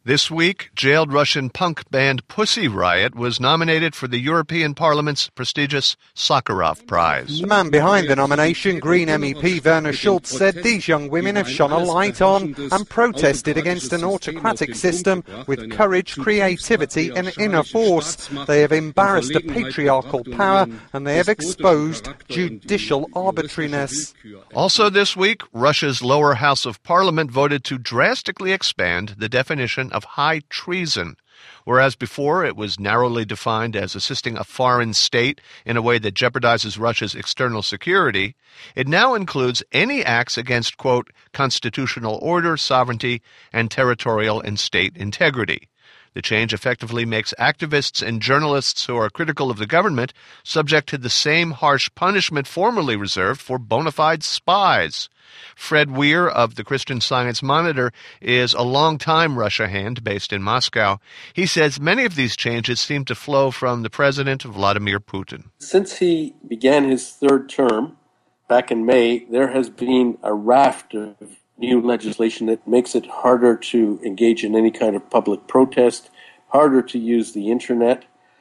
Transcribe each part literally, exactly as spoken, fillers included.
This week, jailed Russian punk band Pussy Riot was nominated for the European Parliament's prestigious Sakharov Prize. The man behind the nomination, Green M E P Werner Schulz, said these young women have shone a light on and protested against an autocratic system with courage, creativity and inner force. They have embarrassed a patriarchal power and they have exposed judicial arbitrariness. Also this week, Russia's lower house of parliament voted to drastically expand the definition of high treason. Whereas before it was narrowly defined as assisting a foreign state in a way that jeopardizes Russia's external security, it now includes any acts against, quote, constitutional order, sovereignty, and territorial and state integrity. The change effectively makes activists and journalists who are critical of the government subject to the same harsh punishment formerly reserved for bona fide spies. Fred Weir of the Christian Science Monitor is a long-time Russia hand based in Moscow. He says many of these changes seem to flow from the president, Vladimir Putin. Since he began his third term back in May, there has been a raft of new legislation that makes it harder to engage in any kind of public protest, harder to use the internet,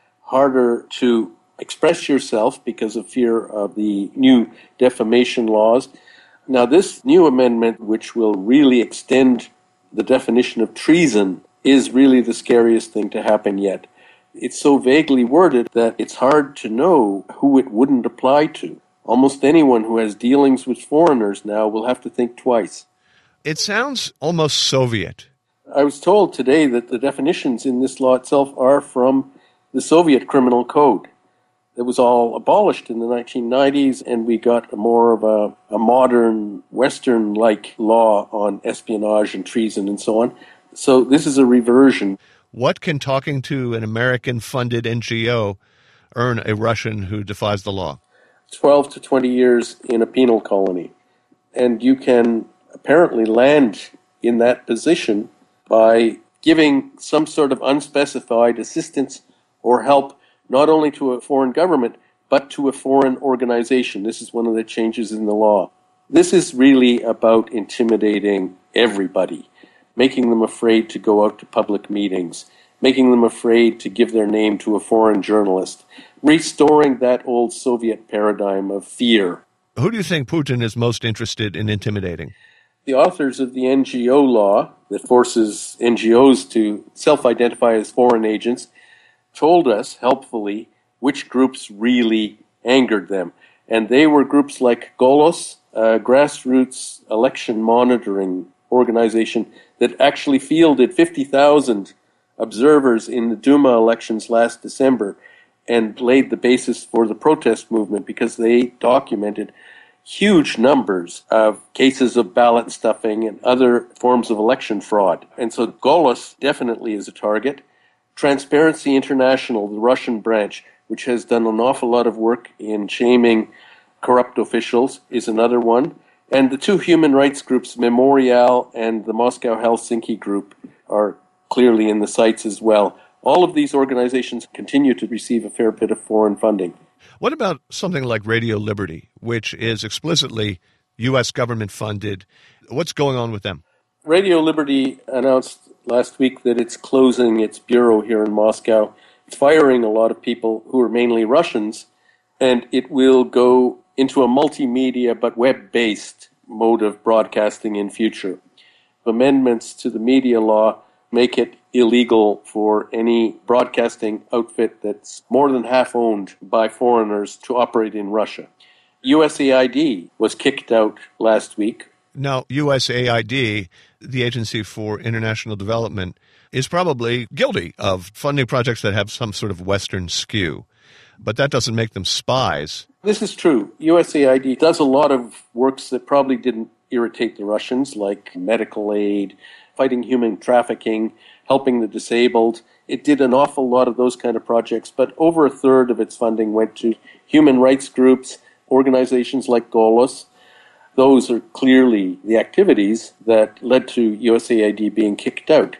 harder to express yourself because of fear of the new defamation laws. Now, this new amendment, which will really extend the definition of treason, is really the scariest thing to happen yet. It's so vaguely worded that it's hard to know who it wouldn't apply to. Almost anyone who has dealings with foreigners now will have to think twice. It sounds almost Soviet. I was told today that the definitions in this law itself are from the Soviet Criminal Code. It was all abolished in the nineteen nineties, and we got a more of a, a modern, Western-like law on espionage and treason and so on. So this is a reversion. What can talking to an American-funded N G O earn a Russian who defies the law? twelve to twenty years in a penal colony. And you can apparently land in that position by giving some sort of unspecified assistance or help not only to a foreign government, but to a foreign organization. This is one of the changes in the law. This is really about intimidating everybody, making them afraid to go out to public meetings, making them afraid to give their name to a foreign journalist, restoring that old Soviet paradigm of fear. Who do you think Putin is most interested in intimidating? The authors of the N G O law that forces N G Os to self-identify as foreign agents told us, helpfully, which groups really angered them. And they were groups like Golos, a grassroots election monitoring organization that actually fielded fifty thousand observers in the Duma elections last December and laid the basis for the protest movement because they documented huge numbers of cases of ballot stuffing and other forms of election fraud. And so Golos definitely is a target. Transparency International, the Russian branch, which has done an awful lot of work in shaming corrupt officials, is another one. And the two human rights groups, Memorial and the Moscow Helsinki group, are clearly in the sights as well. All of these organizations continue to receive a fair bit of foreign funding. What about something like Radio Liberty, which is explicitly U S government funded? What's going on with them? Radio Liberty announced last week that it's closing its bureau here in Moscow, firing a lot of people who are mainly Russians, and it will go into a multimedia but web-based mode of broadcasting in future. Amendments to the media law make it illegal for any broadcasting outfit that's more than half owned by foreigners to operate in Russia. U S A I D was kicked out last week. Now, U S A I D, the Agency for International Development, is probably guilty of funding projects that have some sort of Western skew, but that doesn't make them spies. This is true. U S A I D does a lot of works that probably didn't irritate the Russians, like medical aid, fighting human trafficking, helping the disabled. It did an awful lot of those kind of projects, but over a third of its funding went to human rights groups, organizations like Golos. Those are clearly the activities that led to U S A I D being kicked out.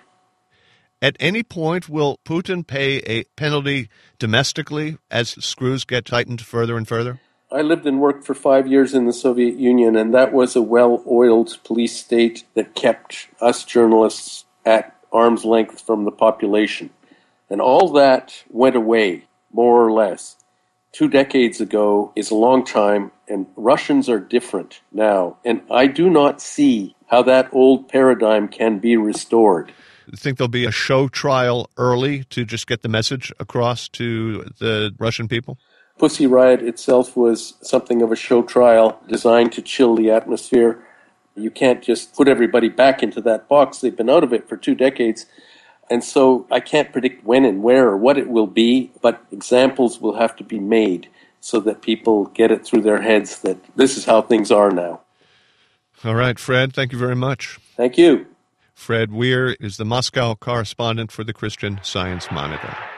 At any point, will Putin pay a penalty domestically as screws get tightened further and further? I lived and worked for five years in the Soviet Union, and that was a well-oiled police state that kept us journalists at arm's length from the population. And all that went away, more or less. Two decades ago is a long time, and Russians are different now. And I do not see how that old paradigm can be restored. You think there'll be a show trial early to just get the message across to the Russian people? Pussy Riot itself was something of a show trial designed to chill the atmosphere. You can't just put everybody back into that box. They've been out of it for two decades. And so I can't predict when and where or what it will be, but examples will have to be made so that people get it through their heads that this is how things are now. All right, Fred, thank you very much. Thank you. Fred Weir is the Moscow correspondent for the Christian Science Monitor.